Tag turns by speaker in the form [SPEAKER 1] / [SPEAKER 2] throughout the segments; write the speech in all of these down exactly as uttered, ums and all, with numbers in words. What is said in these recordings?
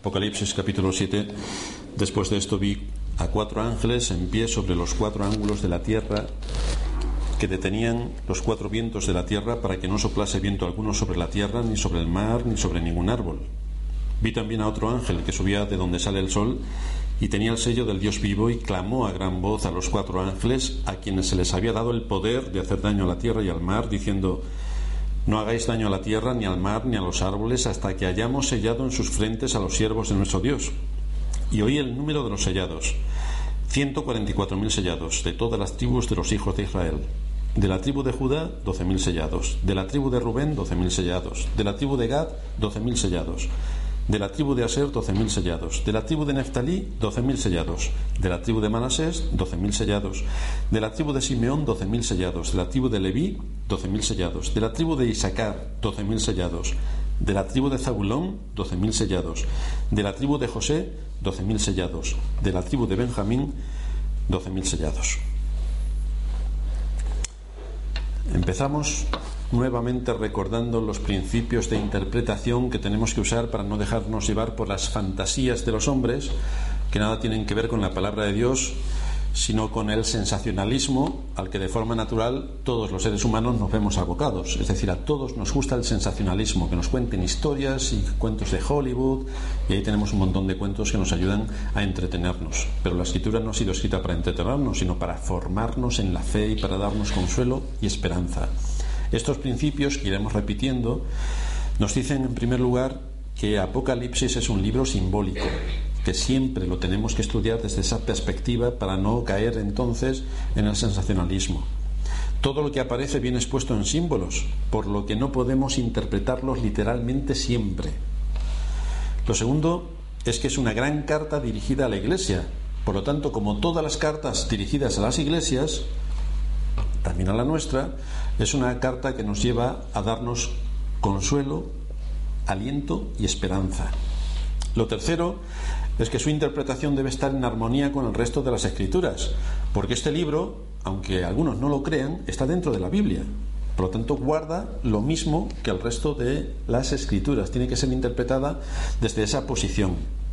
[SPEAKER 1] Apocalipsis capítulo siete. Después de esto vi a cuatro ángeles en pie sobre los cuatro ángulos de la tierra, que detenían los cuatro vientos de la tierra para que no soplase viento alguno sobre la tierra, ni sobre el mar, ni sobre ningún árbol. Vi también a otro ángel que subía de donde sale el sol y tenía el sello del Dios vivo, y clamó a gran voz a los cuatro ángeles, a quienes se les había dado el poder de hacer daño a la tierra y al mar, diciendo: no hagáis daño a la tierra, ni al mar, ni a los árboles, hasta que hayamos sellado en sus frentes a los siervos de nuestro Dios. Y oí el número de los sellados: ciento cuarenta y cuatro mil sellados, de todas las tribus de los hijos de Israel. De la tribu de Judá, doce mil sellados. De la tribu de Rubén, doce mil sellados. De la tribu de Gad, doce mil sellados. De la tribu de Aser, doce mil sellados. De la tribu de Neftalí, doce mil sellados. De la tribu de Manasés, doce mil sellados. De la tribu de Simeón, doce mil sellados. De la tribu de Leví, doce mil sellados. De la tribu de Isaacar, doce mil sellados. De la tribu de Zabulón, doce mil sellados. De la tribu de José, doce mil sellados. De la tribu de Benjamín, doce mil sellados. Empezamos nuevamente recordando los principios de interpretación que tenemos que usar para no dejarnos llevar por las fantasías de los hombres, que nada tienen que ver con la palabra de Dios, sino con el sensacionalismo al que de forma natural todos los seres humanos nos vemos abocados. Es decir, a todos nos gusta el sensacionalismo, que nos cuenten historias y cuentos de Hollywood, y ahí tenemos un montón de cuentos que nos ayudan a entretenernos. Pero la escritura no ha sido escrita para entretenernos, sino para formarnos en la fe y para darnos consuelo y esperanza. Estos principios que iremos repitiendo nos dicen, en primer lugar, que Apocalipsis es un libro simbólico, que siempre lo tenemos que estudiar desde esa perspectiva para no caer entonces en el sensacionalismo. Todo lo que aparece viene expuesto en símbolos, por lo que no podemos interpretarlos literalmente siempre. Lo segundo es que es una gran carta dirigida a la Iglesia. Por lo tanto, como todas las cartas dirigidas a las iglesias, también a la nuestra, es una carta que nos lleva a darnos consuelo, aliento y esperanza. Lo tercero es que su interpretación debe estar en armonía con el resto de las Escrituras, porque este libro, aunque algunos no lo crean, está dentro de la Biblia. Por lo tanto, guarda lo mismo que el resto de las Escrituras. Tiene que ser interpretada desde esa posición.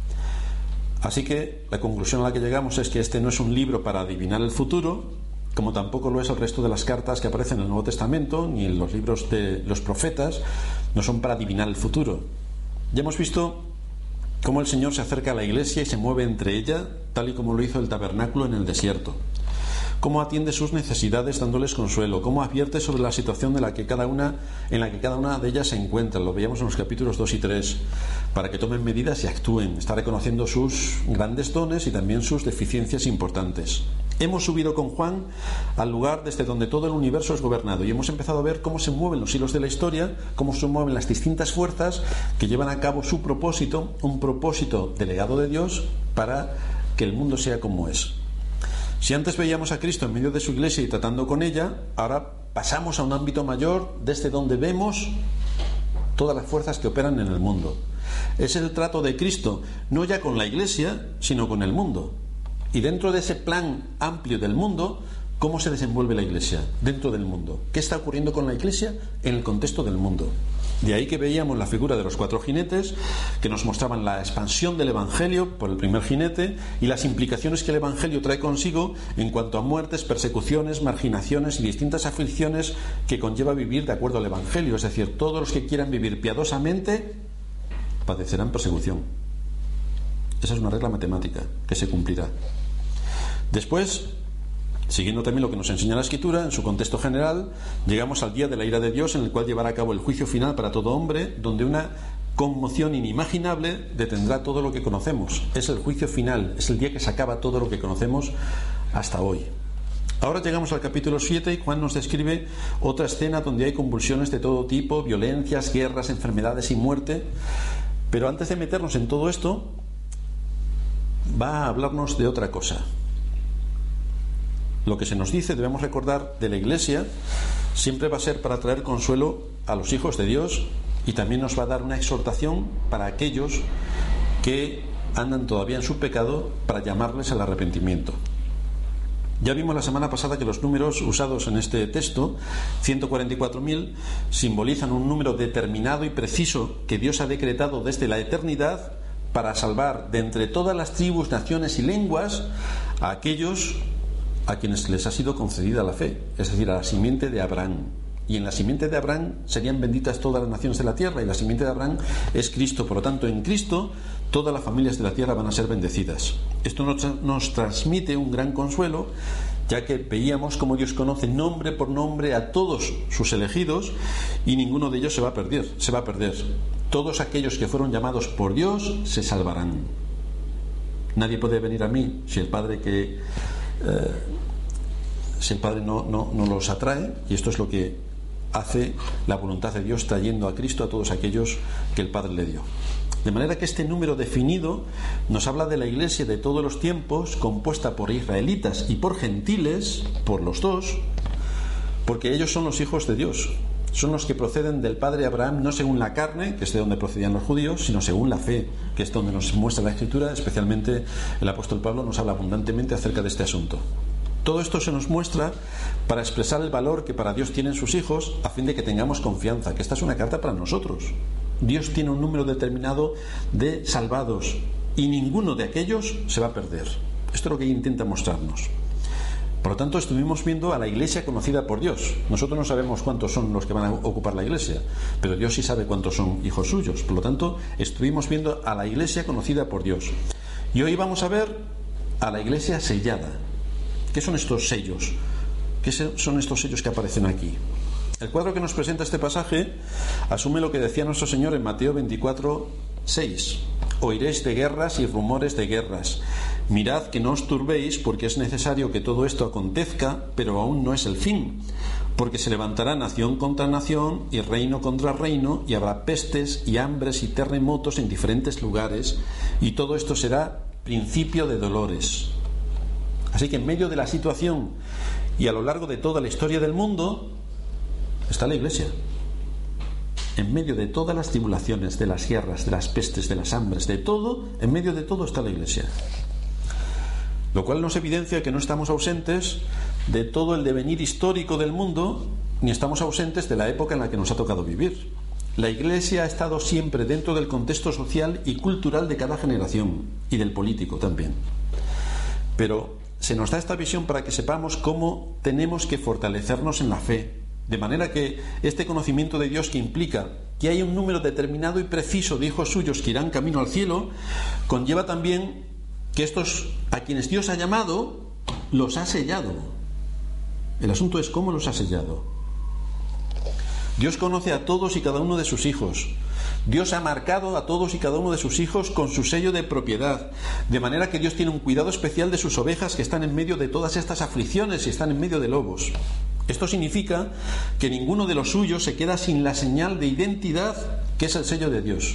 [SPEAKER 1] Así que la conclusión a la que llegamos es que este no es un libro para adivinar el futuro, como tampoco lo es el resto de las cartas que aparecen en el Nuevo Testamento, ni en los libros de los profetas, no son para adivinar el futuro. Ya hemos visto cómo el Señor se acerca a la iglesia y se mueve entre ella, tal y como lo hizo el tabernáculo en el desierto. Cómo atiende sus necesidades dándoles consuelo, cómo advierte sobre la situación de la que cada una, en la que cada una de ellas se encuentra. Lo veíamos en los capítulos dos y tres, para que tomen medidas y actúen. Está reconociendo sus grandes dones y también sus deficiencias importantes. Hemos subido con Juan al lugar desde donde todo el universo es gobernado, y hemos empezado a ver cómo se mueven los hilos de la historia, cómo se mueven las distintas fuerzas que llevan a cabo su propósito, un propósito delegado de Dios para que el mundo sea como es. Si antes veíamos a Cristo en medio de su iglesia y tratando con ella, ahora pasamos a un ámbito mayor desde donde vemos todas las fuerzas que operan en el mundo. Es el trato de Cristo, no ya con la iglesia, sino con el mundo. Y dentro de ese plan amplio del mundo, ¿cómo se desenvuelve la iglesia dentro del mundo? ¿Qué está ocurriendo con la iglesia en el contexto del mundo? De ahí que veíamos la figura de los cuatro jinetes, que nos mostraban la expansión del Evangelio por el primer jinete y las implicaciones que el Evangelio trae consigo en cuanto a muertes, persecuciones, marginaciones y distintas aflicciones que conlleva vivir de acuerdo al Evangelio. Es decir, todos los que quieran vivir piadosamente padecerán persecución. Esa es una regla matemática que se cumplirá. Después, siguiendo también lo que nos enseña la Escritura, en su contexto general, llegamos al día de la ira de Dios, en el cual llevará a cabo el juicio final para todo hombre, donde una conmoción inimaginable detendrá todo lo que conocemos. Es el juicio final, es el día que se acaba todo lo que conocemos hasta hoy. Ahora llegamos al capítulo siete, y Juan nos describe otra escena donde hay convulsiones de todo tipo, violencias, guerras, enfermedades y muerte. Pero antes de meternos en todo esto, va a hablarnos de otra cosa. Lo que se nos dice, debemos recordar, de la iglesia, siempre va a ser para traer consuelo a los hijos de Dios, y también nos va a dar una exhortación para aquellos que andan todavía en su pecado, para llamarles al arrepentimiento. Ya vimos la semana pasada que los números usados en este texto, ciento cuarenta y cuatro mil, simbolizan un número determinado y preciso que Dios ha decretado desde la eternidad para salvar de entre todas las tribus, naciones y lenguas a aquellos a quienes les ha sido concedida la fe, es decir, a la simiente de Abraham. Y en la simiente de Abraham serían benditas todas las naciones de la tierra, y la simiente de Abraham es Cristo. Por lo tanto, en Cristo todas las familias de la tierra van a ser bendecidas. Esto nos, nos transmite un gran consuelo, ya que veíamos cómo Dios conoce nombre por nombre a todos sus elegidos, y ninguno de ellos se va a perder, se va a perder. Todos aquellos que fueron llamados por Dios se salvarán. Nadie puede venir a mí si el Padre que eh, si el Padre no, no, no los atrae, y esto es lo que hace la voluntad de Dios, trayendo a Cristo a todos aquellos que el Padre le dio. De manera que este número definido nos habla de la Iglesia de todos los tiempos, compuesta por israelitas y por gentiles, por los dos, porque ellos son los hijos de Dios, son los que proceden del padre Abraham, no según la carne, que es de donde procedían los judíos, sino según la fe, que es donde nos muestra la Escritura. Especialmente el apóstol Pablo nos habla abundantemente acerca de este asunto. Todo esto se nos muestra para expresar el valor que para Dios tienen sus hijos, a fin de que tengamos confianza, que esta es una carta para nosotros. Dios tiene un número determinado de salvados, y ninguno de aquellos se va a perder. Esto es lo que intenta mostrarnos. Por lo tanto, estuvimos viendo a la Iglesia conocida por Dios. Nosotros no sabemos cuántos son los que van a ocupar la Iglesia, pero Dios sí sabe cuántos son hijos suyos. Por lo tanto, estuvimos viendo a la Iglesia conocida por Dios. Y hoy vamos a ver a la Iglesia sellada. ¿Qué son estos sellos? ¿Qué son estos sellos que aparecen aquí? El cuadro que nos presenta este pasaje asume lo que decía nuestro Señor en Mateo veinticuatro, seis. Oiréis de guerras y rumores de guerras. Mirad que no os turbéis, porque es necesario que todo esto acontezca, pero aún no es el fin. Porque se levantará nación contra nación y reino contra reino, y habrá pestes y hambres y terremotos en diferentes lugares, y todo esto será principio de dolores. Así que en medio de la situación y a lo largo de toda la historia del mundo está la Iglesia. En medio de todas las tribulaciones, de las guerras, de las pestes, de las hambres, de todo, en medio de todo está la Iglesia. Lo cual nos evidencia que no estamos ausentes de todo el devenir histórico del mundo, ni estamos ausentes de la época en la que nos ha tocado vivir. La Iglesia ha estado siempre dentro del contexto social y cultural de cada generación, y del político también. Pero se nos da esta visión para que sepamos cómo tenemos que fortalecernos en la fe, de manera que este conocimiento de Dios, que implica que hay un número determinado y preciso de hijos suyos que irán camino al cielo, conlleva también que estos a quienes Dios ha llamado los ha sellado. El asunto es cómo los ha sellado. Dios conoce a todos y cada uno de sus hijos. Dios ha marcado a todos y cada uno de sus hijos con su sello de propiedad, de manera que Dios tiene un cuidado especial de sus ovejas que están en medio de todas estas aflicciones y están en medio de lobos. Esto significa que ninguno de los suyos se queda sin la señal de identidad que es el sello de Dios.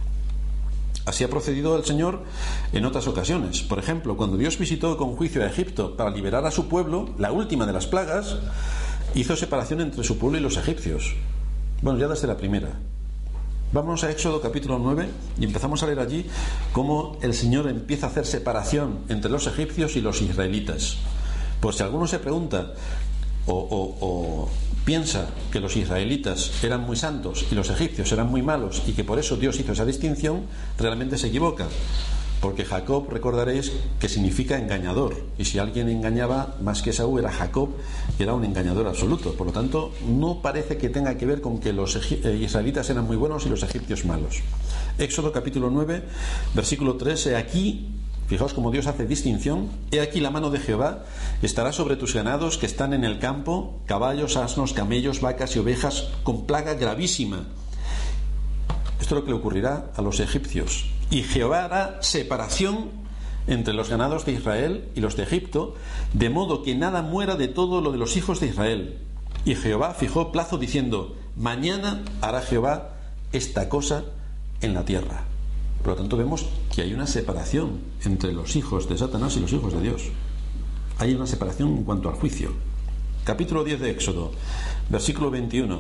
[SPEAKER 1] Así ha procedido el Señor en otras ocasiones. Por ejemplo, cuando Dios visitó con juicio a Egipto para liberar a su pueblo, la última de las plagas, hizo separación entre su pueblo y los egipcios. Bueno, ya desde la primera. Vámonos a Éxodo capítulo nueve y empezamos a leer allí cómo el Señor empieza a hacer separación entre los egipcios y los israelitas. Pues si alguno se pregunta o, o, o piensa que los israelitas eran muy santos y los egipcios eran muy malos y que por eso Dios hizo esa distinción, realmente se equivoca. Porque Jacob, recordaréis, que significa engañador, y si alguien engañaba más que Esaú era Jacob, y era un engañador absoluto. Por lo tanto, no parece que tenga que ver con que los israelitas eran muy buenos y los egipcios malos. Éxodo capítulo nueve, versículo tres. He aquí, fijaos cómo Dios hace distinción, he aquí la mano de Jehová estará sobre tus ganados que están en el campo, caballos, asnos, camellos, vacas y ovejas, con plaga gravísima. Esto es lo que le ocurrirá a los egipcios. Y Jehová hará separación entre los ganados de Israel y los de Egipto, de modo que nada muera de todo lo de los hijos de Israel. Y Jehová fijó plazo diciendo: mañana hará Jehová esta cosa en la tierra. Por lo tanto, vemos que hay una separación entre los hijos de Satanás y los hijos de Dios. Hay una separación en cuanto al juicio. Capítulo diez de Éxodo, versículo veintiuno.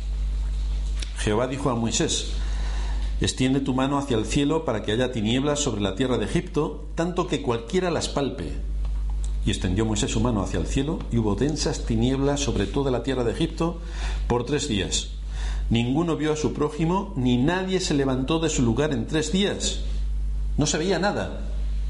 [SPEAKER 1] Jehová dijo a Moisés: extiende tu mano hacia el cielo para que haya tinieblas sobre la tierra de Egipto, tanto que cualquiera las palpe. Y extendió Moisés su mano hacia el cielo, y hubo densas tinieblas sobre toda la tierra de Egipto por tres días. Ninguno vio a su prójimo, ni nadie se levantó de su lugar en tres días. no se veía nada.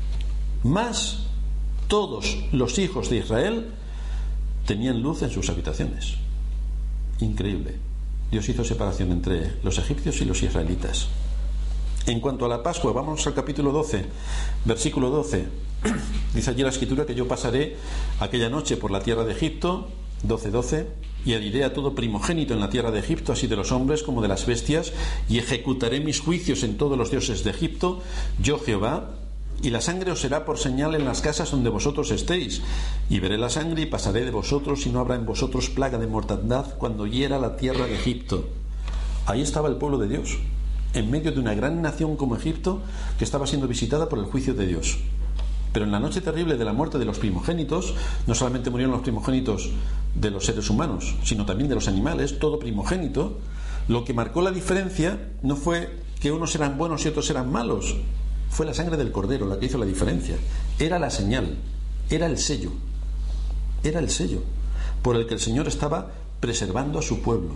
[SPEAKER 1] Mas todos los hijos de Israel tenían luz en sus habitaciones. Increíble. Dios hizo separación entre los egipcios y los israelitas. En cuanto a la Pascua, vamos al capítulo doce, versículo doce. Dice allí la Escritura que yo pasaré aquella noche por la tierra de Egipto, doce doce, y heriré a todo primogénito en la tierra de Egipto, así de los hombres como de las bestias, y ejecutaré mis juicios en todos los dioses de Egipto, yo Jehová, y la sangre os será por señal en las casas donde vosotros estéis, y veré la sangre y pasaré de vosotros, y no habrá en vosotros plaga de mortandad cuando hiera la tierra de Egipto. Ahí estaba el pueblo de Dios, en medio de una gran nación como Egipto, que estaba siendo visitada por el juicio de Dios. Pero en la noche terrible de la muerte de los primogénitos, no solamente murieron los primogénitos de los seres humanos, sino también de los animales, todo primogénito. Lo que marcó la diferencia no fue que unos eran buenos y otros eran malos, fue la sangre del cordero la que hizo la diferencia. Era la señal, era el sello, era el sello por el que el Señor estaba preservando a su pueblo.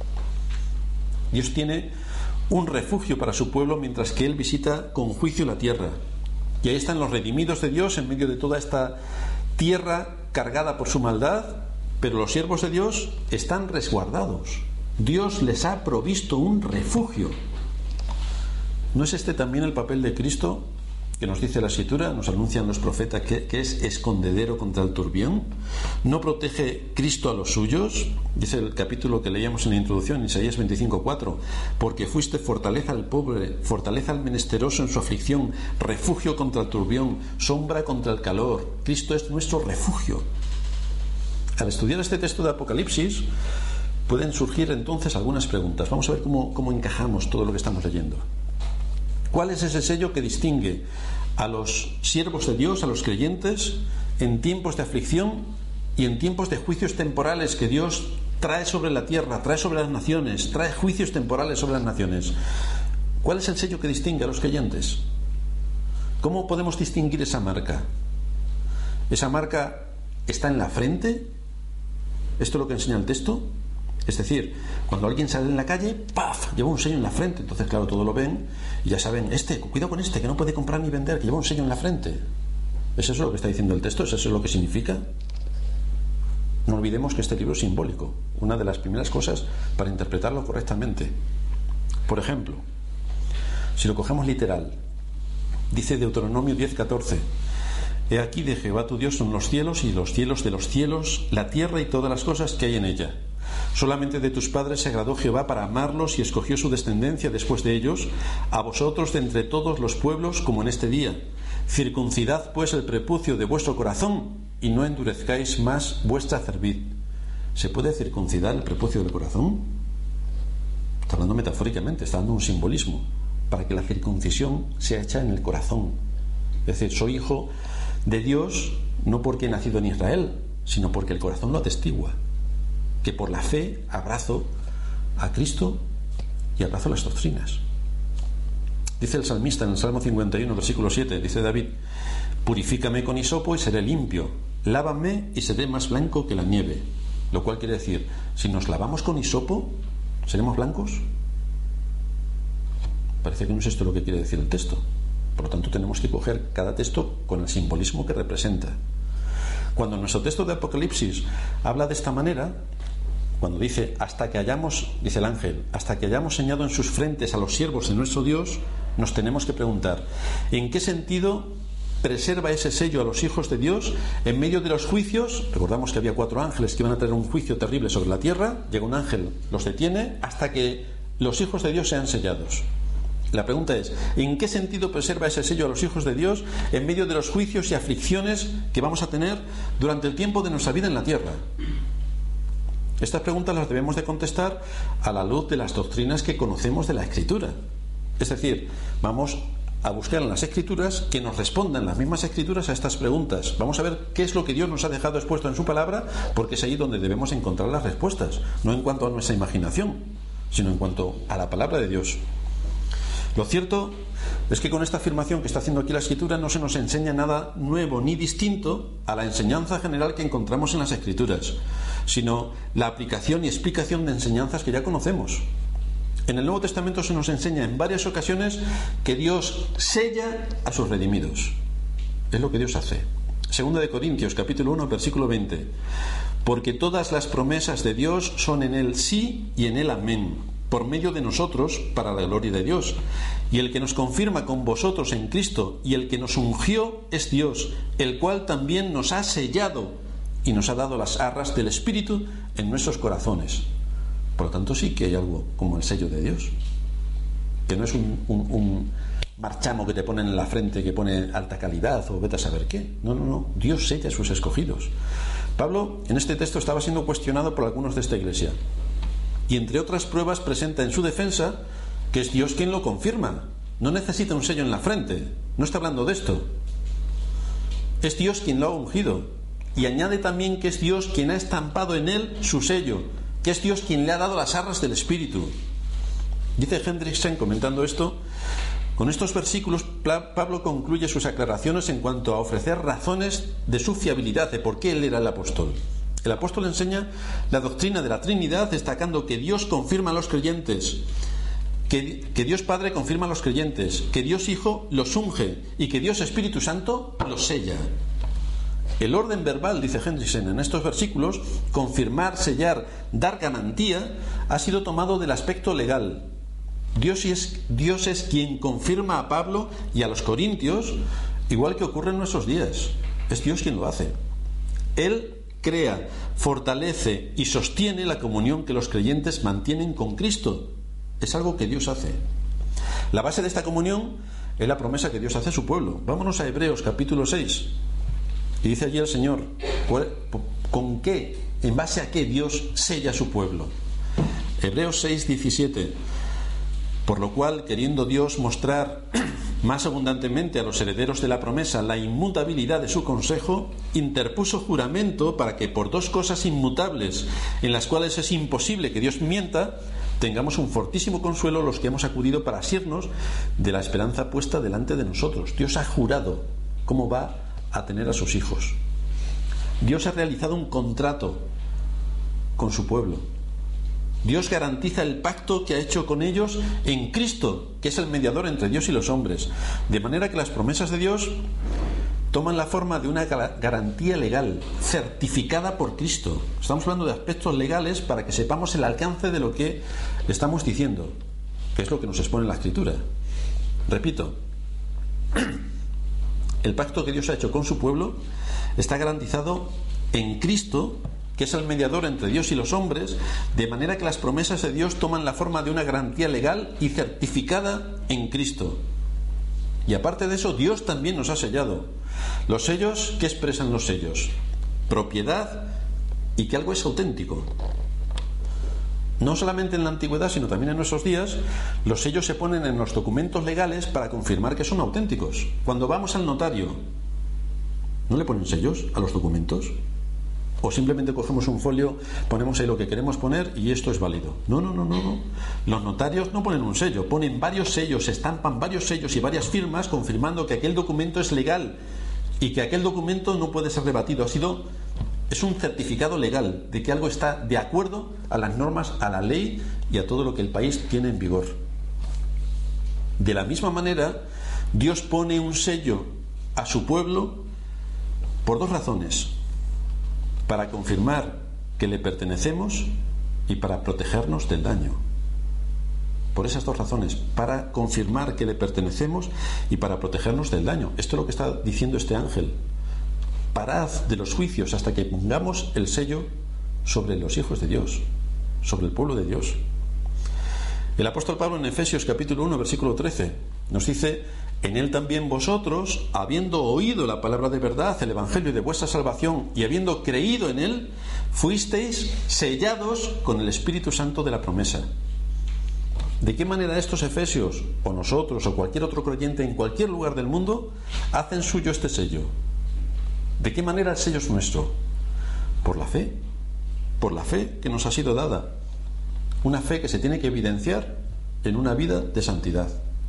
[SPEAKER 1] Dios tiene un refugio para su pueblo mientras que Él visita con juicio la tierra. Y ahí están los redimidos de Dios en medio de toda esta tierra cargada por su maldad, pero los siervos de Dios están resguardados. Dios les ha provisto un refugio. ¿No es este también el papel de Cristo que nos dice la Escritura, nos anuncian los profetas, que, que es escondedero contra el turbión? ¿No protege Cristo a los suyos? Dice el capítulo que leíamos en la introducción, Isaías veinticinco cuatro, porque fuiste fortaleza al pobre, fortaleza al menesteroso en su aflicción, refugio contra el turbión, sombra contra el calor. Cristo es nuestro refugio. Al estudiar este texto de Apocalipsis pueden surgir entonces algunas preguntas. Vamos a ver cómo, cómo encajamos todo lo que estamos leyendo. ¿Cuál es ese sello que distingue a los siervos de Dios, a los creyentes, en tiempos de aflicción y en tiempos de juicios temporales que Dios trae sobre la tierra, trae sobre las naciones, trae juicios temporales sobre las naciones? ¿Cuál es el sello que distingue a los creyentes? ¿Cómo podemos distinguir esa marca? ¿Esa marca está en la frente? ¿Esto es lo que enseña el texto? Es decir, cuando alguien sale en la calle, ¡paf!, lleva un sello en la frente. Entonces, claro, todo lo ven y ya saben, este, cuidado con este, que no puede comprar ni vender, que lleva un sello en la frente. ¿Es eso lo que está diciendo el texto? ¿Es eso lo que significa? No olvidemos que este libro es simbólico, una de las primeras cosas para interpretarlo correctamente. Por ejemplo, si lo cogemos literal, dice Deuteronomio diez catorce: He aquí de Jehová tu Dios son los cielos y los cielos de los cielos, la tierra y todas las cosas que hay en ella. Solamente de tus padres se agradó Jehová para amarlos y escogió su descendencia después de ellos, a vosotros de entre todos los pueblos como en este día. Circuncidad pues el prepucio de vuestro corazón y no endurezcáis más vuestra cerviz. ¿Se puede circuncidar el prepucio del corazón? Está hablando metafóricamente, está dando un simbolismo para que la circuncisión sea hecha en el corazón. Es decir, soy hijo de Dios no porque he nacido en Israel, sino porque el corazón lo atestigua, que por la fe abrazo a Cristo y abrazo las doctrinas. Dice el salmista en el Salmo cincuenta y uno, versículo siete, dice David: purifícame con hisopo y seré limpio, lávame y seré más blanco que la nieve. Lo cual quiere decir, si nos lavamos con hisopo, ¿seremos blancos? Parece que no es esto lo que quiere decir el texto. Por lo tanto, tenemos que coger cada texto con el simbolismo que representa. Cuando nuestro texto de Apocalipsis habla de esta manera, cuando dice, hasta que hayamos, dice el ángel, hasta que hayamos señalado en sus frentes a los siervos de nuestro Dios, nos tenemos que preguntar, ¿en qué sentido preserva ese sello a los hijos de Dios en medio de los juicios? Recordamos que había cuatro ángeles que iban a tener un juicio terrible sobre la tierra. Llega un ángel, los detiene hasta que los hijos de Dios sean sellados. La pregunta es, ¿en qué sentido preserva ese sello a los hijos de Dios en medio de los juicios y aflicciones que vamos a tener durante el tiempo de nuestra vida en la tierra? Estas preguntas las debemos de contestar a la luz de las doctrinas que conocemos de la Escritura. Es decir, vamos a buscar en las Escrituras que nos respondan las mismas Escrituras a estas preguntas. Vamos a ver qué es lo que Dios nos ha dejado expuesto en su palabra, porque es ahí donde debemos encontrar las respuestas, no en cuanto a nuestra imaginación, sino en cuanto a la palabra de Dios. Lo cierto es que con esta afirmación que está haciendo aquí la Escritura no se nos enseña nada nuevo ni distinto a la enseñanza general que encontramos en las Escrituras, sino la aplicación y explicación de enseñanzas que ya conocemos. En el Nuevo Testamento se nos enseña en varias ocasiones que Dios sella a sus redimidos. Es lo que Dios hace. Segunda de Corintios, capítulo uno, versículo veinte. Porque todas las promesas de Dios son en Él sí y en Él amén, por medio de nosotros, para la gloria de Dios. Y el que nos confirma con vosotros en Cristo y el que nos ungió es Dios, el cual también nos ha sellado y nos ha dado las arras del Espíritu en nuestros corazones. Por lo tanto, sí que hay algo como el sello de Dios, que no es un, un, un marchamo que te ponen en la frente que pone alta calidad o vete a saber qué. No, no, no. Dios sella a sus escogidos. Pablo en este texto estaba siendo cuestionado por algunos de esta iglesia y entre otras pruebas presenta en su defensa que es Dios quien lo confirma. No necesita un sello en la frente. No está hablando de esto. Es Dios quien lo ha ungido. Y añade también que es Dios quien ha estampado en él su sello, que es Dios quien le ha dado las arras del Espíritu. Dice Hendrickson, comentando esto, con estos versículos Pablo concluye sus aclaraciones en cuanto a ofrecer razones de su fiabilidad, de por qué él era el apóstol. El apóstol enseña la doctrina de la Trinidad, destacando que Dios confirma a los creyentes, que, que Dios Padre confirma a los creyentes, que Dios Hijo los unge y que Dios Espíritu Santo los sella. El orden verbal, dice Hendrickson, en estos versículos, confirmar, sellar, dar garantía, ha sido tomado del aspecto legal. Dios es, Dios es quien confirma a Pablo y a los corintios, igual que ocurre en nuestros días. Es Dios quien lo hace. Él crea, fortalece y sostiene la comunión que los creyentes mantienen con Cristo. Es algo que Dios hace. La base de esta comunión es la promesa que Dios hace a su pueblo. Vámonos a Hebreos capítulo seis. Y dice allí el Señor, ¿con qué, en base a qué Dios sella a su pueblo? Hebreos seis, diecisiete. Por lo cual, queriendo Dios mostrar más abundantemente a los herederos de la promesa la inmutabilidad de su consejo, interpuso juramento para que por dos cosas inmutables, en las cuales es imposible que Dios mienta, tengamos un fortísimo consuelo los que hemos acudido para asirnos de la esperanza puesta delante de nosotros. Dios ha jurado cómo va a tener a sus hijos. Dios ha realizado un contrato con su pueblo. Dios garantiza el pacto que ha hecho con ellos en Cristo, que es el mediador entre Dios y los hombres, de manera que las promesas de Dios toman la forma de una garantía legal certificada por Cristo. Estamos hablando de aspectos legales para que sepamos el alcance de lo que estamos diciendo, que es lo que nos expone la Escritura. Repito, el pacto que Dios ha hecho con su pueblo está garantizado en Cristo, que es el mediador entre Dios y los hombres, de manera que las promesas de Dios toman la forma de una garantía legal y certificada en Cristo. Y aparte de eso, Dios también nos ha sellado. Los sellos, ¿qué expresan los sellos? Propiedad y que algo es auténtico. No solamente en la antigüedad, sino también en nuestros días, los sellos se ponen en los documentos legales para confirmar que son auténticos. Cuando vamos al notario, ¿no le ponen sellos a los documentos? O simplemente cogemos un folio, ponemos ahí lo que queremos poner y esto es válido. No, no, no, no, no. Los notarios no ponen un sello, ponen varios sellos, estampan varios sellos y varias firmas confirmando que aquel documento es legal y que aquel documento no puede ser rebatido. Ha sido, es un certificado legal de que algo está de acuerdo a las normas, a la ley y a todo lo que el país tiene en vigor. De la misma manera, Dios pone un sello a su pueblo por dos razones: para confirmar que le pertenecemos y para protegernos del daño. Por esas dos razones, para confirmar que le pertenecemos y para protegernos del daño. Esto es lo que está diciendo este ángel. Parad de los juicios hasta que pongamos el sello sobre los hijos de Dios, sobre el pueblo de Dios. El apóstol Pablo en Efesios capítulo uno, versículo trece, nos dice: en él también vosotros, habiendo oído la palabra de verdad, el evangelio de vuestra salvación, y habiendo creído en él, fuisteis sellados con el Espíritu Santo de la promesa. ¿De qué manera estos efesios, o nosotros, o cualquier otro creyente en cualquier lugar del mundo, hacen suyo este sello? ¿De qué manera el sello es nuestro? Por la fe, por la fe que nos ha sido dada. Una fe que se tiene que evidenciar en una vida de santidad.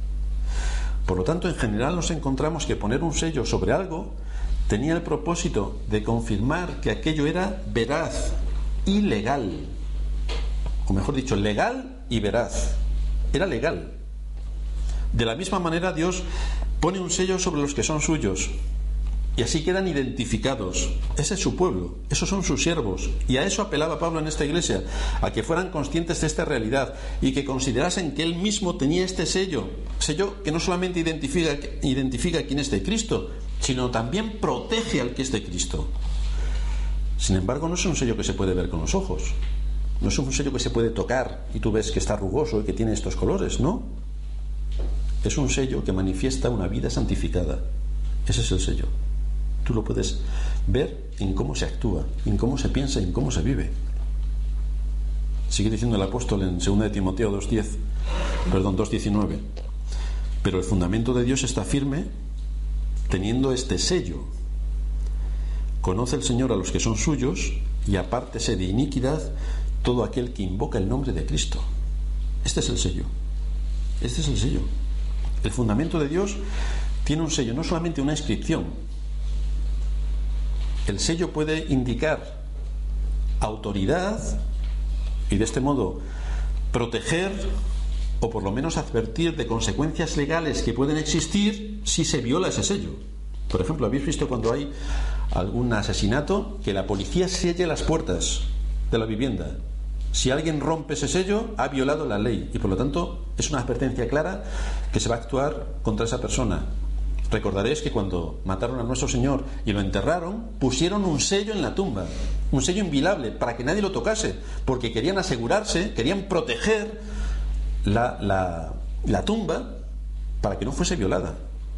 [SPEAKER 1] Por lo tanto, en general nos encontramos que poner un sello sobre algo tenía el propósito de confirmar que aquello era veraz y legal, o mejor dicho, legal y veraz. era legal. De la misma manera, Dios pone un sello sobre los que son suyos, y así quedan identificados. Ese es su pueblo, esos son sus siervos. Y a eso apelaba Pablo en esta iglesia, a que fueran conscientes de esta realidad y que considerasen que él mismo tenía este sello, sello que no solamente identifica, identifica a quien es de Cristo, sino también protege al que es de Cristo. Sin embargo, no es un sello que se puede ver con los ojos, no es un sello que se puede tocar y tú ves que está rugoso y que tiene estos colores, no. Es un sello que manifiesta una vida santificada. Ese es el sello. Tú lo puedes ver en cómo se actúa, en cómo se piensa y en cómo se vive. Sigue diciendo el apóstol en segunda de Timoteo dos diez, perdón, dos diecinueve. Pero el fundamento de Dios está firme teniendo este sello. Conoce el Señor a los que son suyos y apártese de iniquidad todo aquel que invoca el nombre de Cristo. Este es el sello. Este es el sello. El fundamento de Dios tiene un sello, no solamente una inscripción. El sello puede indicar autoridad y de este modo proteger o por lo menos advertir de consecuencias legales que pueden existir si se viola ese sello. Por ejemplo, ¿habéis visto cuando hay algún asesinato que la policía selle las puertas de la vivienda? Si alguien rompe ese sello, ha violado la ley y por lo tanto es una advertencia clara que se va a actuar contra esa persona. Recordaréis que cuando mataron a nuestro Señor y lo enterraron, pusieron un sello en la tumba, un sello inviolable para que nadie lo tocase, porque querían asegurarse, querían proteger la, la, la tumba para que no fuese violada.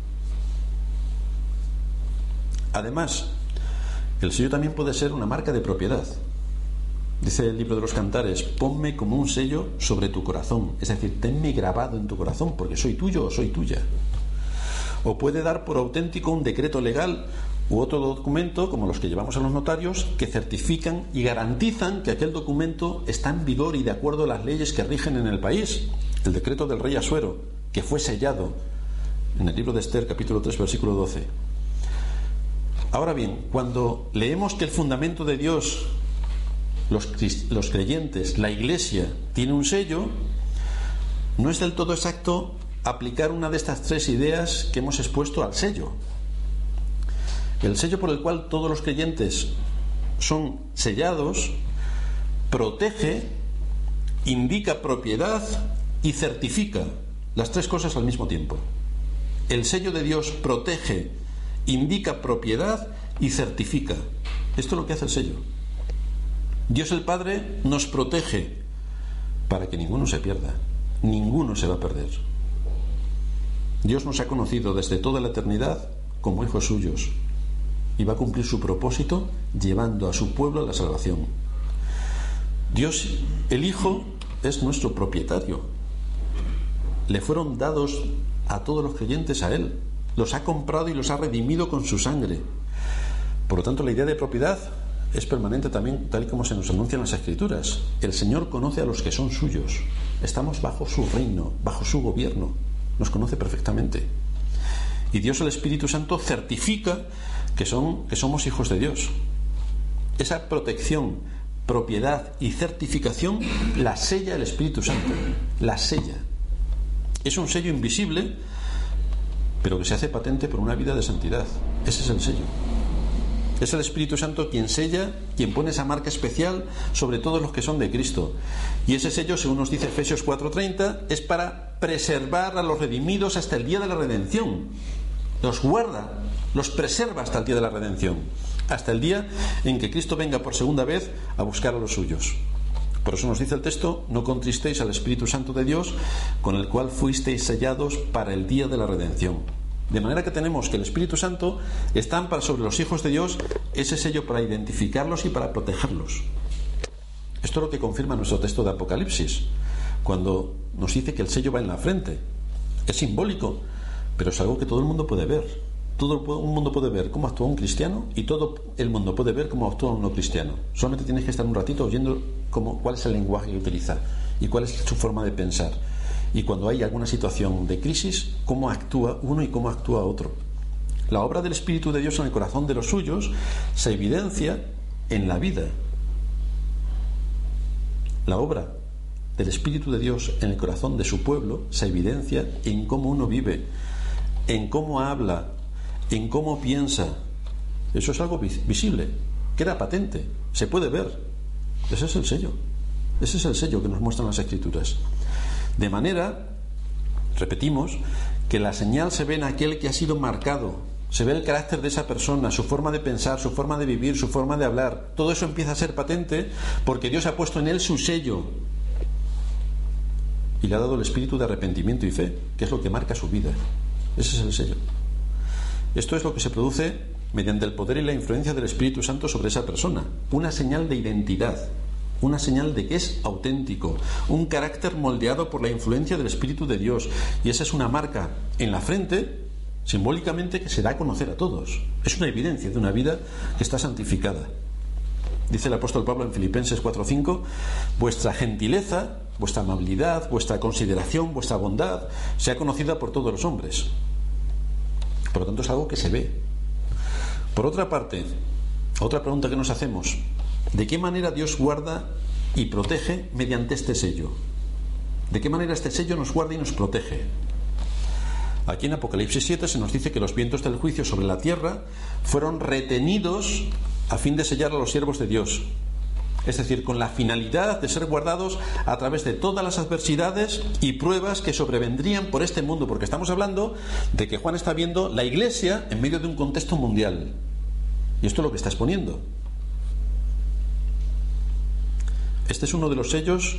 [SPEAKER 1] Además, el sello también puede ser una marca de propiedad. Dice el libro de los Cantares: ponme como un sello sobre tu corazón, es decir, tenme grabado en tu corazón porque soy tuyo o soy tuya. O puede dar por auténtico un decreto legal u otro documento, como los que llevamos a los notarios, que certifican y garantizan que aquel documento está en vigor y de acuerdo a las leyes que rigen en el país. El decreto del rey Asuero, que fue sellado en el libro de Esther, capítulo tres, versículo doce. Ahora bien, cuando leemos que el fundamento de Dios, los, los creyentes, la Iglesia, tiene un sello, no es del todo exacto aplicar una de estas tres ideas que hemos expuesto al sello. El sello por el cual todos los creyentes son sellados protege, indica propiedad y certifica, las tres cosas al mismo tiempo. El sello de Dios protege, indica propiedad y certifica. Esto es lo que hace el sello. Dios el Padre nos protege para que ninguno se pierda, ninguno se va a perder. Dios nos ha conocido desde toda la eternidad como hijos suyos y va a cumplir su propósito llevando a su pueblo a la salvación. Dios, el Hijo, es nuestro propietario. Le fueron dados a todos los creyentes a Él. Los ha comprado y los ha redimido con su sangre. Por lo tanto, la idea de propiedad es permanente también, tal y como se nos anuncia en las Escrituras. El Señor conoce a los que son suyos. Estamos bajo su reino, bajo su gobierno. Nos conoce perfectamente. Y Dios, el Espíritu Santo, certifica que, son, que somos hijos de Dios. Esa protección, propiedad y certificación la sella el Espíritu Santo. La sella. Es un sello invisible, pero que se hace patente por una vida de santidad. Ese es el sello. Es el Espíritu Santo quien sella, quien pone esa marca especial sobre todos los que son de Cristo. Y ese sello, según nos dice Efesios cuatro treinta, es para preservar a los redimidos hasta el día de la redención. Los guarda, los preserva hasta el día de la redención, hasta el día en que Cristo venga por segunda vez a buscar a los suyos. Por eso nos dice el texto: no contristéis al Espíritu Santo de Dios, con el cual fuisteis sellados para el día de la redención. De manera que tenemos que el Espíritu Santo estampa sobre los hijos de Dios ese sello para identificarlos y para protegerlos. Esto es lo que confirma nuestro texto de Apocalipsis, cuando nos dice que el sello va en la frente. Es simbólico, pero es algo que todo el mundo puede ver. Todo el mundo puede ver cómo actúa un cristiano y todo el mundo puede ver cómo actúa un no cristiano. Solamente tienes que estar un ratito oyendo cómo, cuál es el lenguaje que utiliza y cuál es su forma de pensar. Y cuando hay alguna situación de crisis, cómo actúa uno y cómo actúa otro. La obra del Espíritu de Dios en el corazón de los suyos se evidencia en la vida. La obra del Espíritu de Dios en el corazón de su pueblo se evidencia en cómo uno vive, en cómo habla, en cómo piensa. Eso es algo visible, queda patente, se puede ver. Ese es el sello. Ese es el sello que nos muestran las Escrituras. De manera, repetimos, que la señal se ve en aquel que ha sido marcado. Se ve el carácter de esa persona, su forma de pensar, su forma de vivir, su forma de hablar. Todo eso empieza a ser patente porque Dios ha puesto en él su sello y le ha dado el espíritu de arrepentimiento y fe, que es lo que marca su vida. Ese es el sello. Esto es lo que se produce mediante el poder y la influencia del Espíritu Santo sobre esa persona. Una señal de identidad, una señal de que es auténtico, un carácter moldeado por la influencia del Espíritu de Dios. Y esa es una marca en la frente, simbólicamente, que se da a conocer a todos. Es una evidencia de una vida que está santificada. Dice el apóstol Pablo en Filipenses cuatro cinco: vuestra gentileza, vuestra amabilidad, vuestra consideración, vuestra bondad sea conocida por todos los hombres. Por lo tanto, es algo que se ve. Por otra parte, otra pregunta que nos hacemos: ¿de qué manera Dios guarda y protege mediante este sello? ¿De qué manera este sello nos guarda y nos protege? Aquí en Apocalipsis siete se nos dice que los vientos del juicio sobre la tierra fueron retenidos a fin de sellar a los siervos de Dios. Es decir, con la finalidad de ser guardados a través de todas las adversidades y pruebas que sobrevendrían por este mundo, porque estamos hablando de que Juan está viendo la Iglesia en medio de un contexto mundial. Y esto es lo que está exponiendo. Este es uno de los sellos,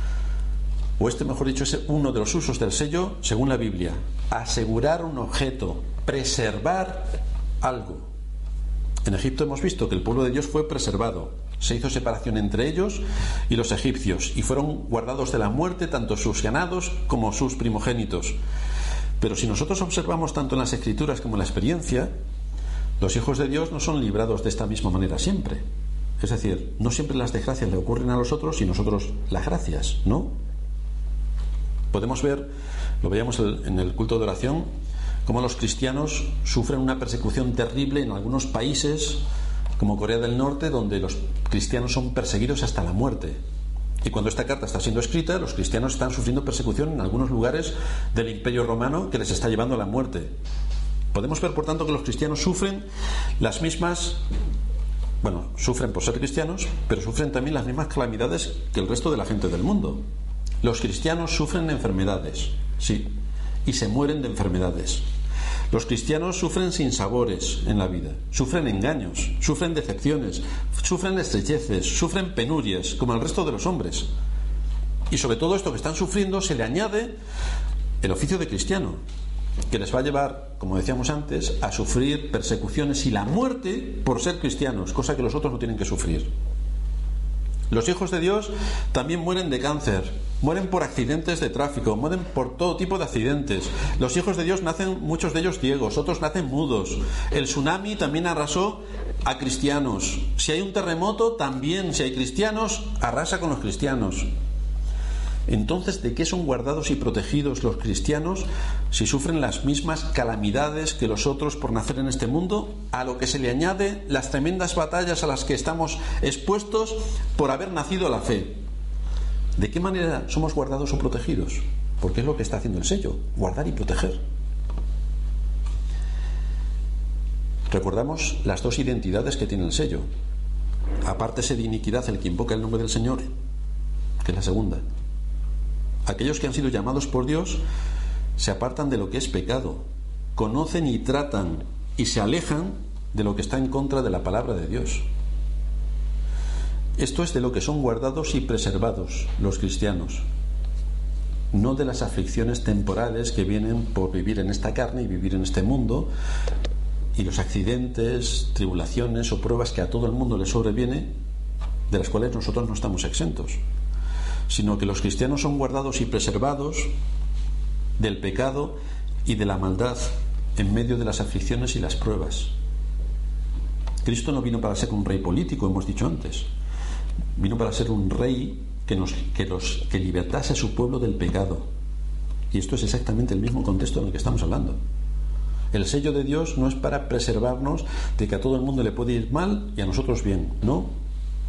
[SPEAKER 1] o este, mejor dicho, es uno de los usos del sello según la Biblia: asegurar un objeto, preservar algo. En Egipto hemos visto que el pueblo de Dios fue preservado. Se hizo separación entre ellos y los egipcios, y fueron guardados de la muerte tanto sus ganados como sus primogénitos. Pero si nosotros observamos tanto en las Escrituras como en la experiencia, los hijos de Dios no son librados de esta misma manera siempre. Es decir, no siempre las desgracias le ocurren a los otros y nosotros las gracias, ¿no? Podemos ver, lo veíamos en el culto de oración, cómo los cristianos sufren una persecución terrible en algunos países como Corea del Norte, donde los cristianos son perseguidos hasta la muerte. Y cuando esta carta está siendo escrita, los cristianos están sufriendo persecución en algunos lugares del Imperio Romano que les está llevando a la muerte. Podemos ver, por tanto, que los cristianos sufren las mismas, bueno, sufren por ser cristianos, pero sufren también las mismas calamidades que el resto de la gente del mundo. Los cristianos sufren enfermedades, sí, y se mueren de enfermedades. Los cristianos sufren sinsabores en la vida, sufren engaños, sufren decepciones, sufren estrecheces, sufren penurias, como el resto de los hombres. Y sobre todo esto que están sufriendo se le añade el oficio de cristiano, que les va a llevar, como decíamos antes, a sufrir persecuciones y la muerte por ser cristianos, cosa que los otros no tienen que sufrir. Los hijos de Dios también mueren de cáncer, mueren por accidentes de tráfico, mueren por todo tipo de accidentes. Los hijos de Dios nacen, muchos de ellos ciegos, otros nacen mudos. El tsunami también arrasó a cristianos. Si hay un terremoto, también, si hay cristianos, arrasa con los cristianos. Entonces, ¿de qué son guardados y protegidos los cristianos si sufren las mismas calamidades que los otros por nacer en este mundo? A lo que se le añade las tremendas batallas a las que estamos expuestos por haber nacido a la fe. ¿De qué manera somos guardados o protegidos? Porque es lo que está haciendo el sello, guardar y proteger. Recordamos las dos identidades que tiene el sello. Apártese de iniquidad el que invoca el nombre del Señor, que es la segunda. Aquellos que han sido llamados por Dios se apartan de lo que es pecado, conocen y tratan y se alejan de lo que está en contra de la palabra de Dios. Esto es de lo que son guardados y preservados los cristianos, no de las aflicciones temporales que vienen por vivir en esta carne y vivir en este mundo, y los accidentes, tribulaciones o pruebas que a todo el mundo le sobreviene, de las cuales nosotros no estamos exentos, sino que los cristianos son guardados y preservados del pecado y de la maldad en medio de las aflicciones y las pruebas. Cristo no vino para ser un rey político, hemos dicho antes. Vino para ser un rey que, nos, que, los, que libertase a su pueblo del pecado. Y esto es exactamente el mismo contexto en el que estamos hablando. El sello de Dios no es para preservarnos de que a todo el mundo le puede ir mal y a nosotros bien, no.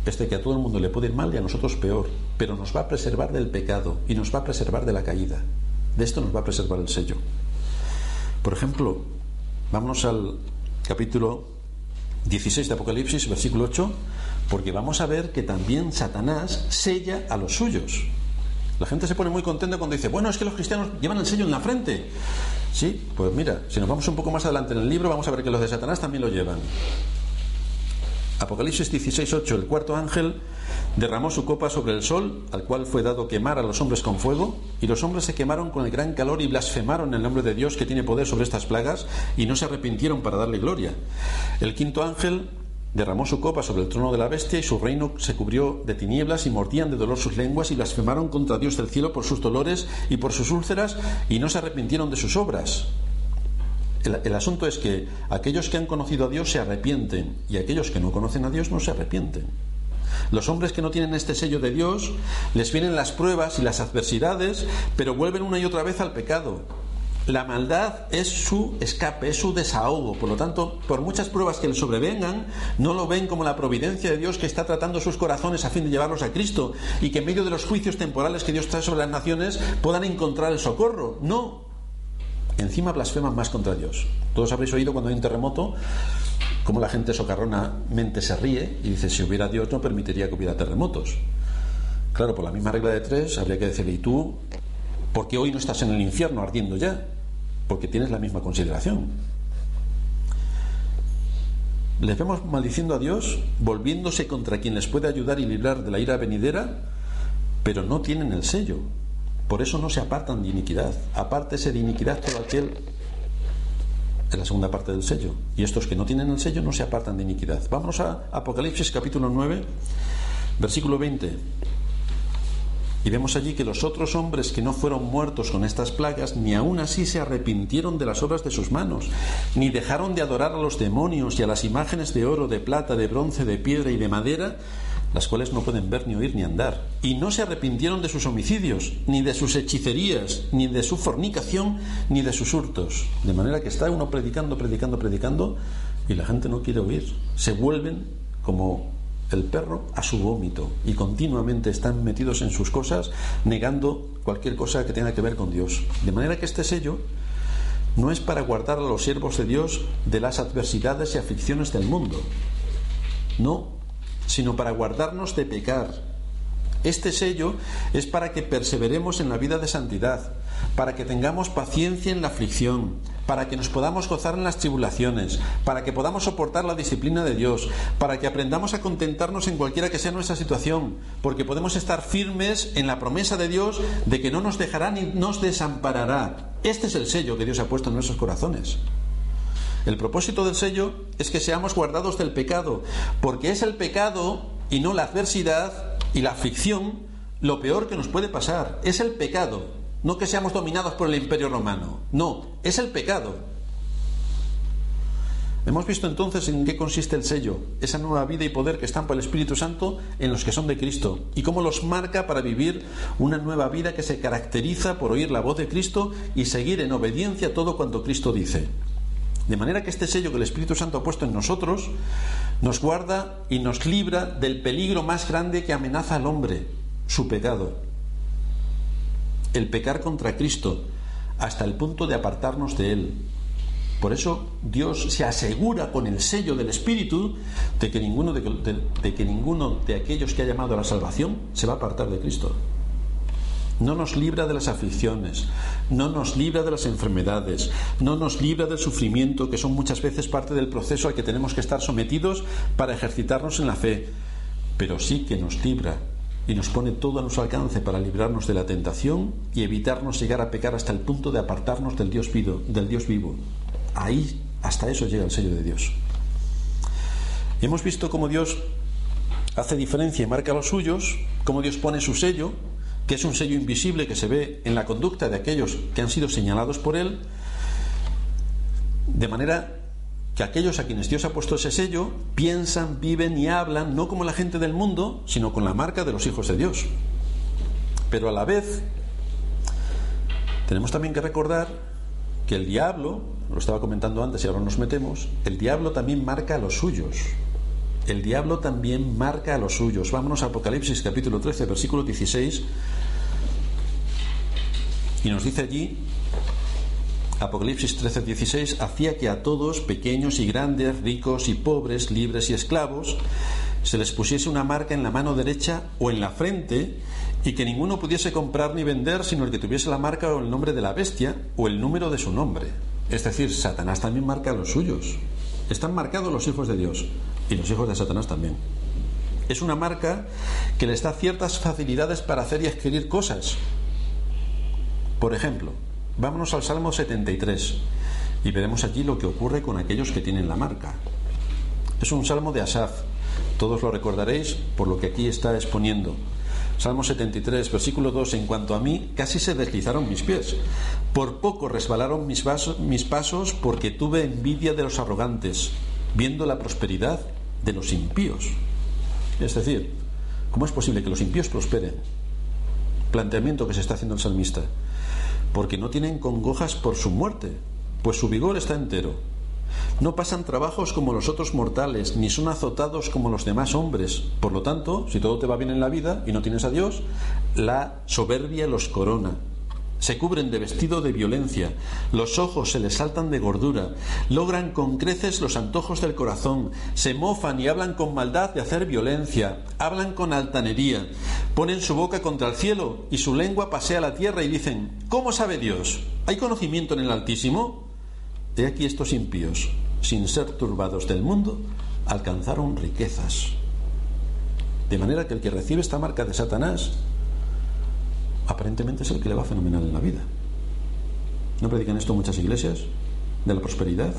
[SPEAKER 1] es de que a todo el mundo le puede ir mal y a nosotros peor, pero nos va a preservar del pecado y nos va a preservar de la caída. De esto nos va a preservar el sello. Por ejemplo, vámonos al capítulo dieciséis de Apocalipsis, versículo ocho, porque vamos a ver que también Satanás sella a los suyos. La gente se pone muy contenta cuando dice, bueno, es que los cristianos llevan el sello en la frente. Sí, pues mira, si nos vamos un poco más adelante en el libro, vamos a ver que los de Satanás también lo llevan. Apocalipsis dieciséis ocho, el cuarto ángel derramó su copa sobre el sol, al cual fue dado quemar a los hombres con fuego, y los hombres se quemaron con el gran calor y blasfemaron el nombre de Dios que tiene poder sobre estas plagas, y no se arrepintieron para darle gloria. El quinto ángel derramó su copa sobre el trono de la bestia, y su reino se cubrió de tinieblas, y mordían de dolor sus lenguas, y blasfemaron contra Dios del cielo por sus dolores y por sus úlceras, y no se arrepintieron de sus obras. El, el asunto es que aquellos que han conocido a Dios se arrepienten, y aquellos que no conocen a Dios no se arrepienten. Los hombres que no tienen este sello de Dios, les vienen las pruebas y las adversidades, pero vuelven una y otra vez al pecado. La maldad es su escape, es su desahogo. Por lo tanto, por muchas pruebas que les sobrevengan, no lo ven como la providencia de Dios que está tratando sus corazones a fin de llevarlos a Cristo, y que en medio de los juicios temporales que Dios trae sobre las naciones puedan encontrar el socorro. No. Encima blasfeman más contra Dios. Todos habréis oído cuando hay un terremoto cómo la gente socarronamente se ríe y dice, si hubiera Dios no permitiría que hubiera terremotos. Claro, por la misma regla de tres habría que decirle, ¿y tú por qué hoy no estás en el infierno ardiendo ya? Porque tienes la misma consideración. Les vemos maldiciendo a Dios, volviéndose contra quien les puede ayudar y librar de la ira venidera, pero no tienen el sello. Por eso no se apartan de iniquidad. Apártese de iniquidad todo aquel, en la segunda parte del sello. Y estos que no tienen el sello no se apartan de iniquidad. Vámonos a Apocalipsis capítulo nueve, versículo veinte. Y vemos allí que los otros hombres que no fueron muertos con estas plagas, ni aun así se arrepintieron de las obras de sus manos, ni dejaron de adorar a los demonios y a las imágenes de oro, de plata, de bronce, de piedra y de madera, las cuales no pueden ver, ni oír, ni andar. Y no se arrepintieron de sus homicidios, ni de sus hechicerías, ni de su fornicación, ni de sus hurtos. De manera que está uno predicando, predicando, predicando, y la gente no quiere oír. Se vuelven como el perro a su vómito, y continuamente están metidos en sus cosas, negando cualquier cosa que tenga que ver con Dios. De manera que este sello no es para guardar a los siervos de Dios de las adversidades y aflicciones del mundo. No, sino para guardarnos de pecar. Este sello es para que perseveremos en la vida de santidad, para que tengamos paciencia en la aflicción, para que nos podamos gozar en las tribulaciones, para que podamos soportar la disciplina de Dios, para que aprendamos a contentarnos en cualquiera que sea nuestra situación, porque podemos estar firmes en la promesa de Dios de que no nos dejará ni nos desamparará. Este es el sello que Dios ha puesto en nuestros corazones. El propósito del sello es que seamos guardados del pecado, porque es el pecado y no la adversidad y la aflicción lo peor que nos puede pasar. Es el pecado, no que seamos dominados por el Imperio Romano. No, es el pecado. Hemos visto entonces en qué consiste el sello, esa nueva vida y poder que están por el Espíritu Santo en los que son de Cristo, y cómo los marca para vivir una nueva vida que se caracteriza por oír la voz de Cristo y seguir en obediencia todo cuanto Cristo dice. De manera que este sello que el Espíritu Santo ha puesto en nosotros nos guarda y nos libra del peligro más grande que amenaza al hombre, su pecado. El pecar contra Cristo, hasta el punto de apartarnos de Él. Por eso Dios se asegura con el sello del Espíritu de que ninguno de, de, de que ninguno de aquellos que ha llamado a la salvación se va a apartar de Cristo. No nos libra de las aflicciones, no nos libra de las enfermedades, no nos libra del sufrimiento, que son muchas veces parte del proceso al que tenemos que estar sometidos para ejercitarnos en la fe, pero sí que nos libra y nos pone todo a nuestro alcance para librarnos de la tentación y evitarnos llegar a pecar hasta el punto de apartarnos del Dios vivo, del Dios vivo. Ahí, hasta eso llega el sello de Dios. Y hemos visto cómo Dios hace diferencia y marca los suyos, cómo Dios pone su sello, que es un sello invisible que se ve en la conducta de aquellos que han sido señalados por Él, de manera que aquellos a quienes Dios ha puesto ese sello piensan, viven y hablan no como la gente del mundo, sino con la marca de los hijos de Dios. Pero a la vez tenemos también que recordar que el diablo, lo estaba comentando antes y ahora nos metemos, el diablo también marca a los suyos. el diablo también marca a los suyos. Vámonos a Apocalipsis capítulo trece, versículo dieciséis, y nos dice allí, Apocalipsis trece, dieciséis: hacía que a todos, pequeños y grandes, ricos y pobres, libres y esclavos, se les pusiese una marca en la mano derecha o en la frente, y que ninguno pudiese comprar ni vender sino el que tuviese la marca o el nombre de la bestia o el número de su nombre. Es decir, Satanás también marca a los suyos. Están marcados los hijos de Dios y los hijos de Satanás también. Es una marca que les da ciertas facilidades para hacer y adquirir cosas. Por ejemplo, vámonos al Salmo setenta y tres y veremos allí lo que ocurre con aquellos que tienen la marca. Es un salmo de Asaf. Todos lo recordaréis por lo que aquí está exponiendo. Salmo setenta y tres, versículo dos: en cuanto a mí, casi se deslizaron mis pies. Por poco resbalaron mis, vasos, mis pasos, porque tuve envidia de los arrogantes, viendo la prosperidad de los impíos. Es decir, ¿cómo es posible que los impíos prosperen? Planteamiento que se está haciendo el salmista. Porque no tienen congojas por su muerte, pues su vigor está entero. No pasan trabajos como los otros mortales, ni son azotados como los demás hombres. Por lo tanto, si todo te va bien en la vida y no tienes a Dios, la soberbia los corona. Se cubren de vestido de violencia, los ojos se les saltan de gordura, logran con creces los antojos del corazón, se mofan y hablan con maldad de hacer violencia, hablan con altanería, ponen su boca contra el cielo y su lengua pasea la tierra y dicen: ¿cómo sabe Dios? ¿Hay conocimiento en el Altísimo? He aquí estos impíos, sin ser turbados del mundo, alcanzaron riquezas. De manera que el que recibe esta marca de Satanás aparentemente es el que le va fenomenal en la vida. ¿No predican esto muchas iglesias? ¿De la prosperidad?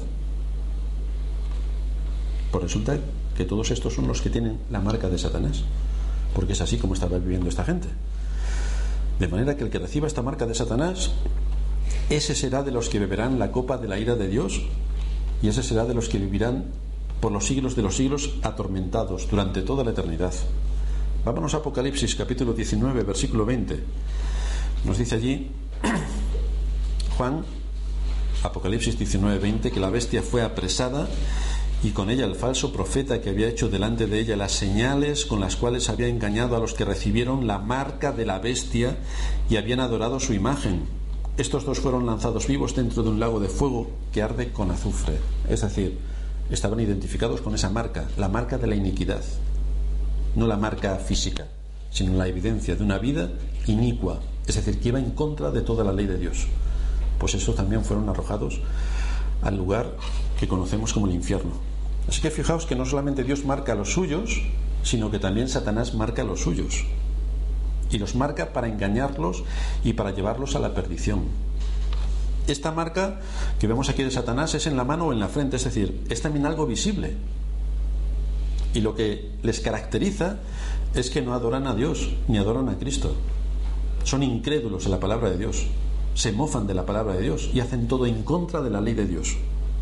[SPEAKER 1] Pues resulta que todos estos son los que tienen la marca de Satanás, porque es así como estaba viviendo esta gente. De manera que el que reciba esta marca de Satanás, ese será de los que beberán la copa de la ira de Dios, y ese será de los que vivirán por los siglos de los siglos atormentados durante toda la eternidad. Vámonos a Apocalipsis capítulo diecinueve, versículo veinte. Nos dice allí Juan, Apocalipsis diecinueve, veinte, que la bestia fue apresada y con ella el falso profeta que había hecho delante de ella las señales con las cuales había engañado a los que recibieron la marca de la bestia y habían adorado su imagen. Estos dos fueron lanzados vivos dentro de un lago de fuego que arde con azufre. Es decir, estaban identificados con esa marca, la marca de la iniquidad. No la marca física, sino la evidencia de una vida inicua, es decir, que iba en contra de toda la ley de Dios. Pues esos también fueron arrojados al lugar que conocemos como el infierno. Así que fijaos que no solamente Dios marca a los suyos, sino que también Satanás marca a los suyos. Y los marca para engañarlos y para llevarlos a la perdición. Esta marca que vemos aquí de Satanás es en la mano o en la frente, es decir, es también algo visible. Y lo que les caracteriza es que no adoran a Dios ni adoran a Cristo. Son incrédulos en la palabra de Dios, se mofan de la palabra de Dios y hacen todo en contra de la ley de Dios.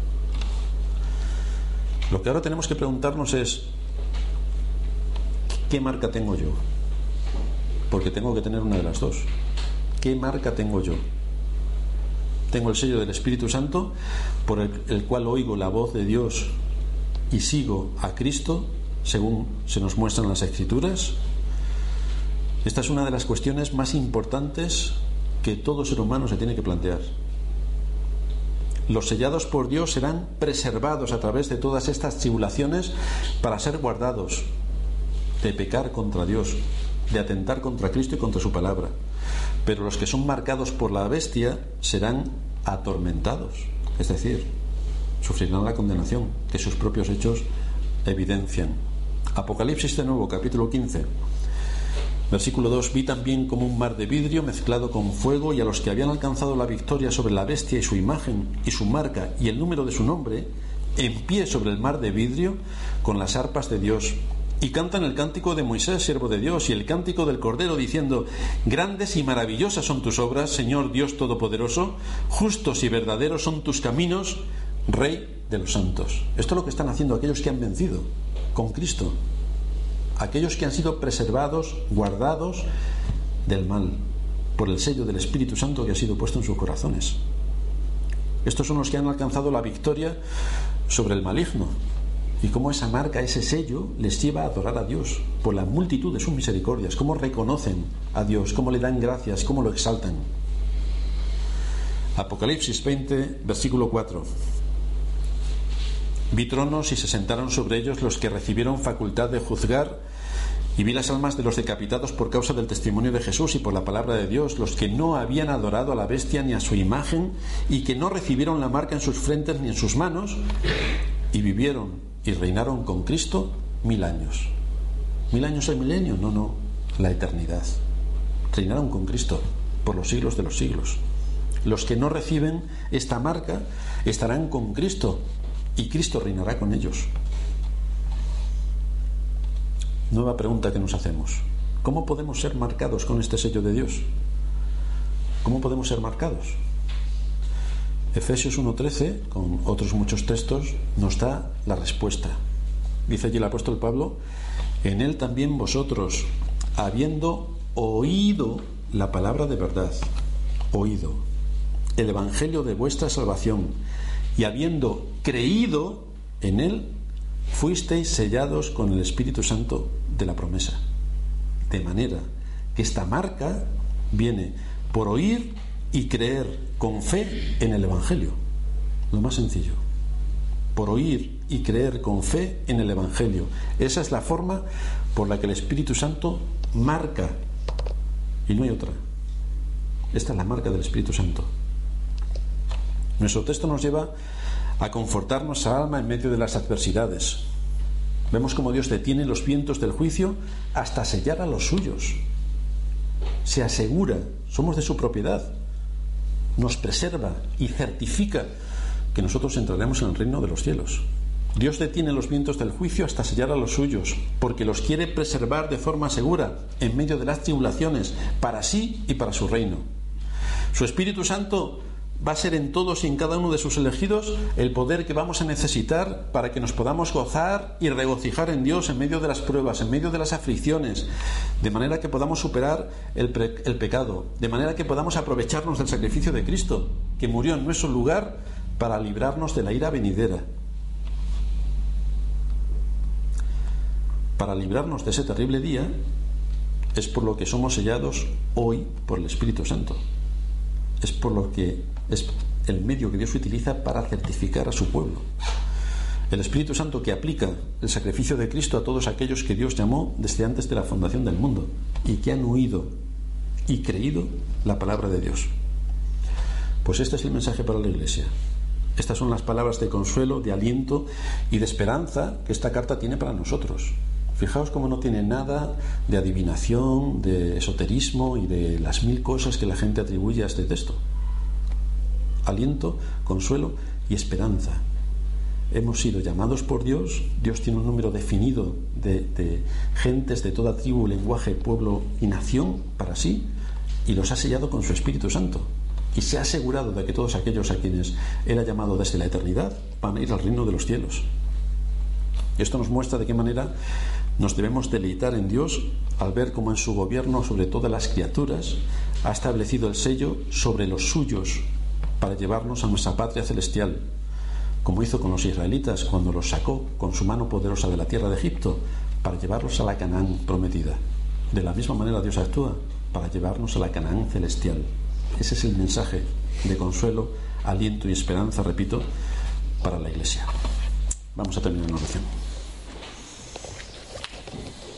[SPEAKER 1] Lo que ahora tenemos que preguntarnos es: ¿qué marca tengo yo? Porque tengo que tener una de las dos. ¿Qué marca tengo yo? Tengo el sello del Espíritu Santo, por el, el cual oigo la voz de Dios y sigo a Cristo según se nos muestran las Escrituras. Esta es una de las cuestiones más importantes que todo ser humano se tiene que plantear. Los sellados por Dios serán preservados a través de todas estas tribulaciones para ser guardados de pecar contra Dios, de atentar contra Cristo y contra su palabra. Pero los que son marcados por la bestia serán atormentados, es decir, sufrirán la condenación que sus propios hechos evidencian. Apocalipsis de nuevo, capítulo quince, versículo dos: vi también como un mar de vidrio mezclado con fuego, y a los que habían alcanzado la victoria sobre la bestia y su imagen y su marca y el número de su nombre, en pie sobre el mar de vidrio con las arpas de Dios, y cantan el cántico de Moisés, siervo de Dios, y el cántico del Cordero, diciendo: grandes y maravillosas son tus obras, Señor Dios Todopoderoso, justos y verdaderos son tus caminos, Rey de los santos. Esto es lo que están haciendo aquellos que han vencido con Cristo, aquellos que han sido preservados, guardados del mal por el sello del Espíritu Santo que ha sido puesto en sus corazones. Estos son los que han alcanzado la victoria sobre el maligno. y cómo esa marca, ese sello, les lleva a adorar a Dios por la multitud de sus misericordias, cómo reconocen a Dios, cómo le dan gracias, cómo lo exaltan. Apocalipsis veinte, versículo cuatro. Vi tronos y se sentaron sobre ellos los que recibieron facultad de juzgar, y vi las almas de los decapitados por causa del testimonio de Jesús y por la palabra de Dios, los que no habían adorado a la bestia ni a su imagen, y que no recibieron la marca en sus frentes ni en sus manos, y vivieron y reinaron con Cristo mil años. ¿Mil años el milenio? No, no, la eternidad. Reinaron con Cristo por los siglos de los siglos. Los que no reciben esta marca estarán con Cristo y Cristo reinará con ellos. Nueva pregunta que nos hacemos: ¿cómo podemos ser marcados con este sello de Dios? ¿Cómo podemos ser marcados? Efesios uno trece, con otros muchos textos, nos da la respuesta. Dice allí el apóstol Pablo: en él también vosotros, habiendo oído la palabra de verdad, oído el evangelio de vuestra salvación, y habiendo creído en él, fuisteis sellados con el Espíritu Santo de la promesa. De manera que esta marca viene por oír y creer con fe en el evangelio. Lo más sencillo. Por oír y creer con fe en el evangelio. Esa es la forma por la que el Espíritu Santo marca, y no hay otra. Esta es la marca del Espíritu Santo. Nuestro texto nos lleva a confortar nuestra alma en medio de las adversidades. Vemos cómo Dios detiene los vientos del juicio hasta sellar a los suyos. Se asegura, somos de su propiedad, nos preserva y certifica que nosotros entraremos en el reino de los cielos. Dios detiene los vientos del juicio hasta sellar a los suyos, porque los quiere preservar de forma segura en medio de las tribulaciones, para sí y para su reino. Su Espíritu Santo va a ser en todos y en cada uno de sus elegidos el poder que vamos a necesitar para que nos podamos gozar y regocijar en Dios en medio de las pruebas, en medio de las aflicciones, de manera que podamos superar el, pre- el pecado, de manera que podamos aprovecharnos del sacrificio de Cristo, que murió en nuestro lugar para librarnos de la ira venidera. Para librarnos de ese terrible día es por lo que somos sellados hoy por el Espíritu Santo. Es por lo que es el medio que Dios utiliza para certificar a su pueblo. El Espíritu Santo que aplica el sacrificio de Cristo a todos aquellos que Dios llamó desde antes de la fundación del mundo y que han oído y creído la palabra de Dios. Pues este es el mensaje para la Iglesia. Estas son las palabras de consuelo, de aliento y de esperanza que esta carta tiene para nosotros. Fijaos cómo no tiene nada de adivinación, de esoterismo y de las mil cosas que la gente atribuye a este texto. Aliento, consuelo y esperanza. Hemos sido llamados por Dios. Dios tiene un número definido de, de gentes de toda tribu, lenguaje, pueblo y nación para sí, y los ha sellado con su Espíritu Santo. Y se ha asegurado de que todos aquellos a quienes Él ha llamado desde la eternidad van a ir al reino de los cielos. Y esto nos muestra de qué manera nos debemos deleitar en Dios al ver cómo en su gobierno sobre todas las criaturas ha establecido el sello sobre los suyos para llevarnos a nuestra patria celestial, como hizo con los israelitas cuando los sacó con su mano poderosa de la tierra de Egipto para llevarlos a la Canaán prometida. De la misma manera Dios actúa para llevarnos a la Canaán celestial. Ese es el mensaje de consuelo, aliento y esperanza, repito, para la Iglesia. Vamos a terminar en oración.